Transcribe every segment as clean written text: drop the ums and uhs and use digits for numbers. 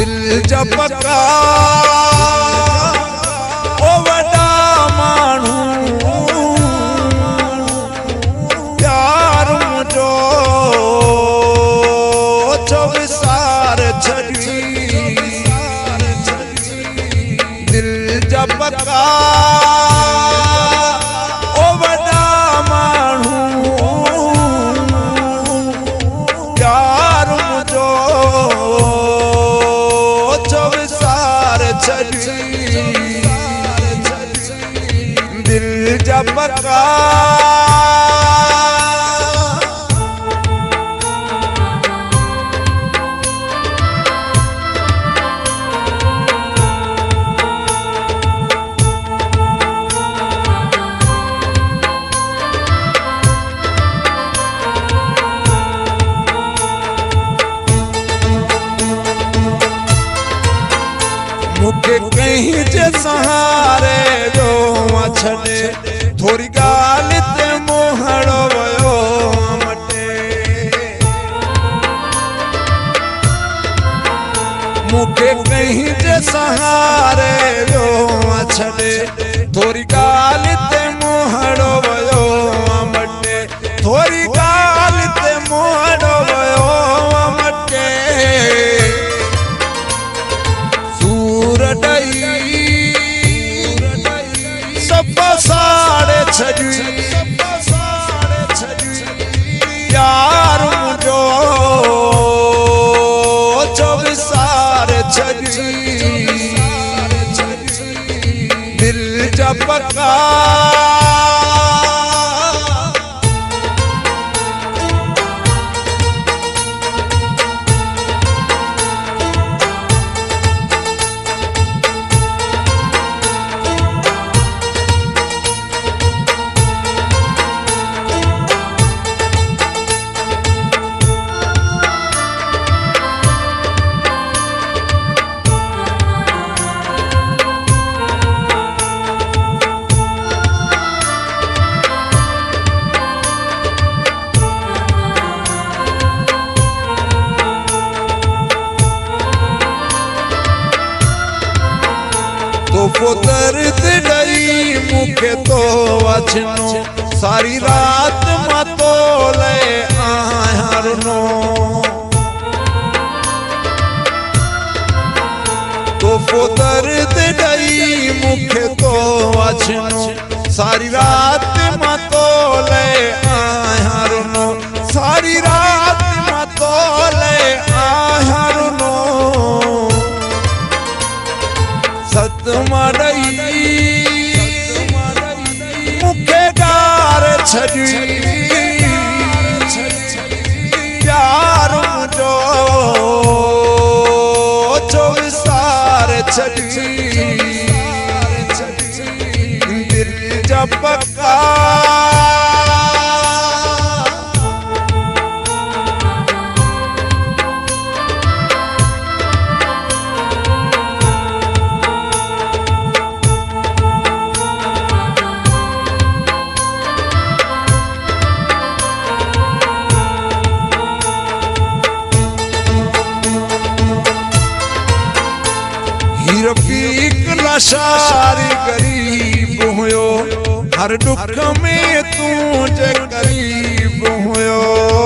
दिल जब का ओ वॾा माण्हू प्यार मुंहिंजो छो विसार छॾी दिल जब का ओ वॾा माण्हू प्यार मुंहिंजो छो विसार छॾी दिल जब का मुझे कहीं जे सहारे जो छॾे थोरी ॻाल्हि ते मोहड़ो वियो मटे मूंखे कहीं जे सहारे जो छॾे थोरी ॻाल्हि ते मोहड़ो वियो मटे थोरी ॻाल्हि ते मोहड़ो वियो मटे साड़े छॾी यार मुंहिंजो छो विसार छॾी दिल जब का तो दर्द ॾई मूंखे तो अछनो सारी रात मां तो ले आहियां रुनो तो दर्द ॾई मूंखे तो अछनो सारी रात मां तो ले आहियां रुनो सारी रात मां तो ले आहियां रुनो सतमा ॾई मूंखे गार छॾी यार मुंहिंजो छो विसार छॾी दिल जब का रफ़ीक लाशारी गरीब हुयो हर दुख में तूं जे करीब हुयो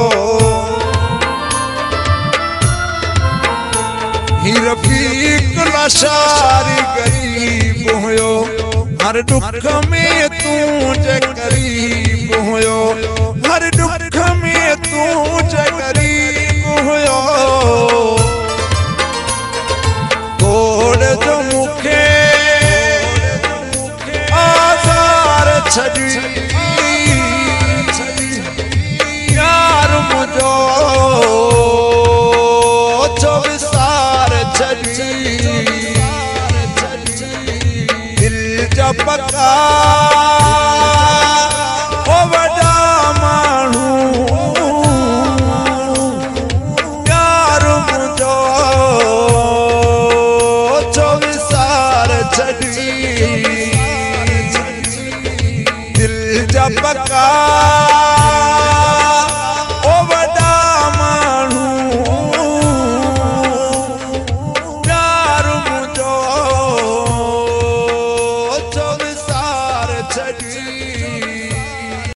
रफ़ीक लाशारी गरीब हुयो हर दुख में तूं जे करीब हुयो हर दुख में तूं जे करीब हुयो जो मूंखे आज़ार छॾी यार मुंहिंजो छो विसार छॾी दिल जब का ओ वॾा माण्हू यार मुंहिंजो दिल जब का ओ वॾा माण्हू सॼी